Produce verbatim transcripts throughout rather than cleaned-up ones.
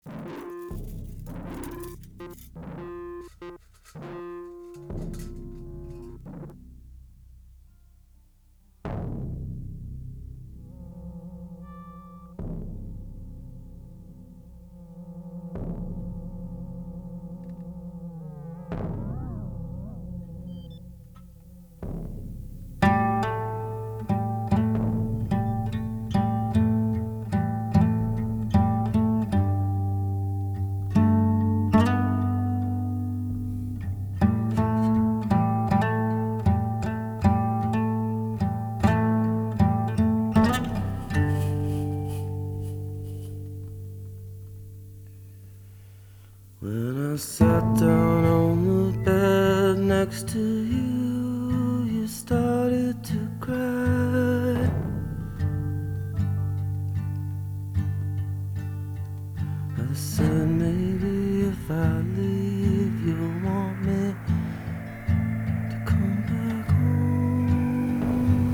When I sat down on the bed next to you, you started to cry. I said, maybe if I leave, you'll want me to come back home.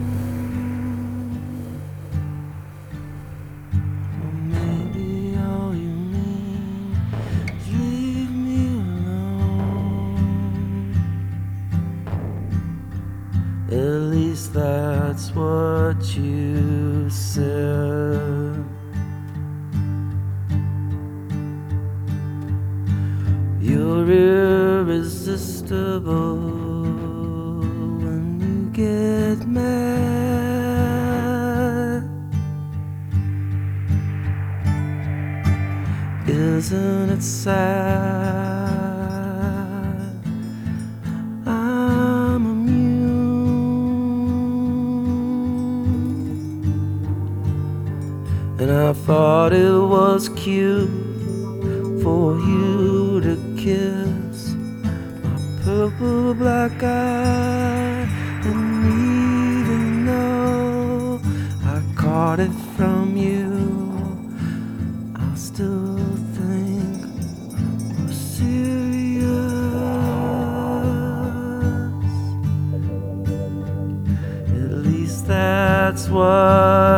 Or maybe all you mean is leave me alone. At least that's what you said. You're irresistible when you get mad. Isn't it sad? I'm immune, and I thought it was cute for you to kiss my purple black eye. And even though I caught it from you, I still think we're serious. At least that's what